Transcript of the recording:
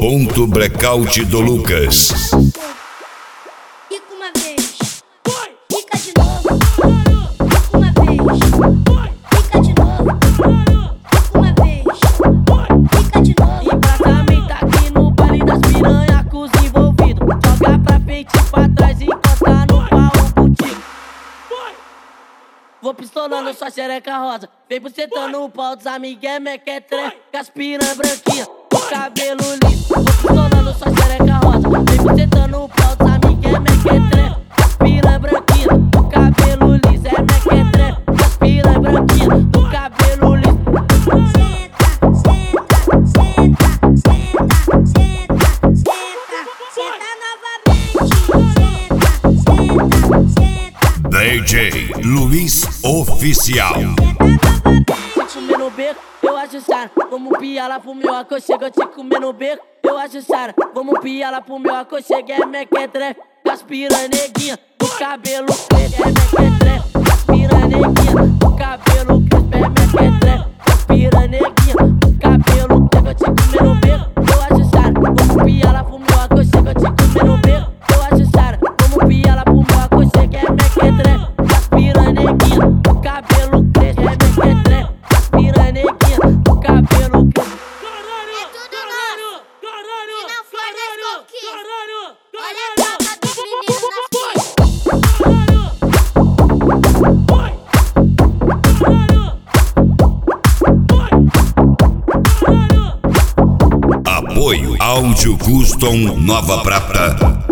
Ponto Blackout do Lucas. Fica uma vez, fica de novo. Fica uma vez, fica de novo. Fica uma vez, fica de novo. E pra também tá aqui no baile das piranha com os envolvidos. Joga pra frente e pra trás e encosta no pau contigo. Vou pistolando sua xereca rosa. Vem bucetando o pau dos amigué, mequetré. Com as piranha branquinha, o cabelo liso. Vou pistolando sua xereca rosa. Vem bucetando o pau dos amigué, mequetré. Com as piranha branquinha, o cabelo liso. É mequetré, com as piranha branquinha, o cabelo liso. DJ Luiz Oficial. Te comer no beco, eu acho Sara. Vamos piar pro meu aconchego. Eu te comer no beco, eu acho Sara. Vamos piar pro meu aconchego. É mequetré, com as piranha neguinha, o cabelo preto. É mequetré, com as piranha neguinha, o cabelo preto. É mequetré, com as piranha neguinha, o cabelo preto. Eu te comer no beco, eu acho Sara. Vamos piar pro meu aconchego. Eu te comer no beco, eu acho Sara. Vamos piar pro meu aconchego. É mequetré, com as piranha neguinha, o cabelo preto. É mequetré, com as piranha neguinha, o cabelo preto. É tudo nosso. E não for das conquistas. Olha a troca dos meninos nas Apoio Áudio Custom Nova Prata.